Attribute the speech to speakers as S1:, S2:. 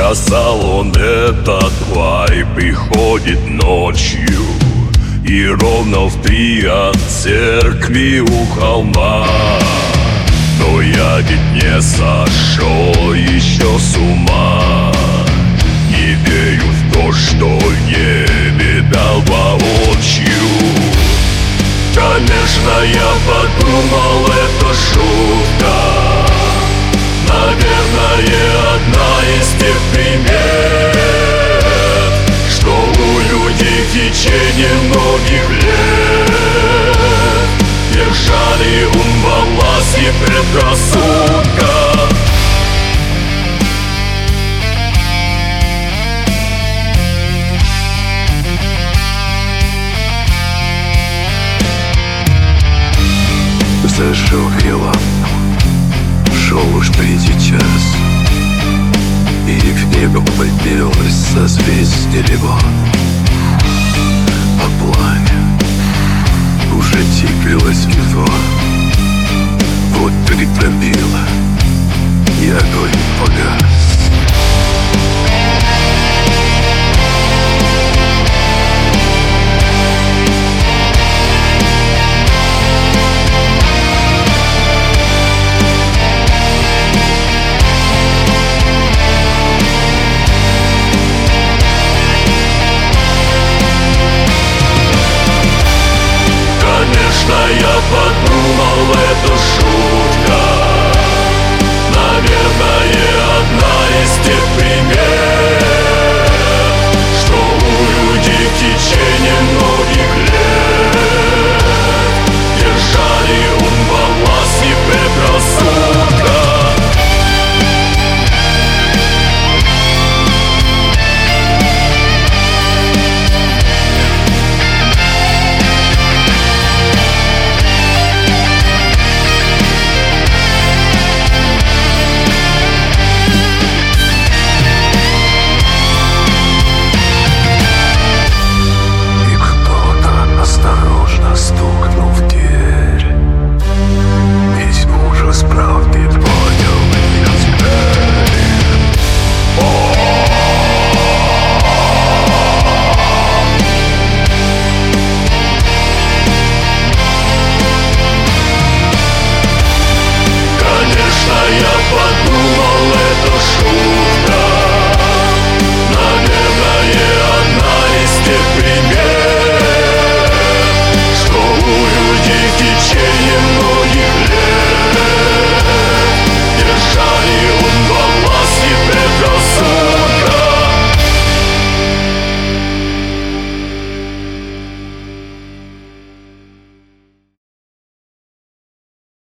S1: сказал он этот лай приходит ночью, и ровно в 3 от церкви у холма. Но я ведь не сошел еще с ума, не верю в то, что не видал воочию. Конечно, я подумал, это шутка, наверное, одна из тех примет, что у людей в течение многих лет держали ум во власти предрассудка.
S2: Зажег я лампу, шел уж 3-й час, и в небо поднялось созвездие Лева. А пламя уже теплилось едва. Вот притопило, и огонь погас.
S1: Я подумал, это шутка, наверное, одна из тех примеров,